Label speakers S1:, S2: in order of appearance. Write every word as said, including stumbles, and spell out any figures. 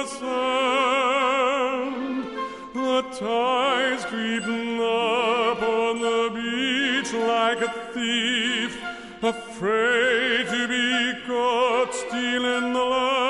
S1: the sand. The tide's creeping up on the beach like a thief, afraid to be caught stealing the land.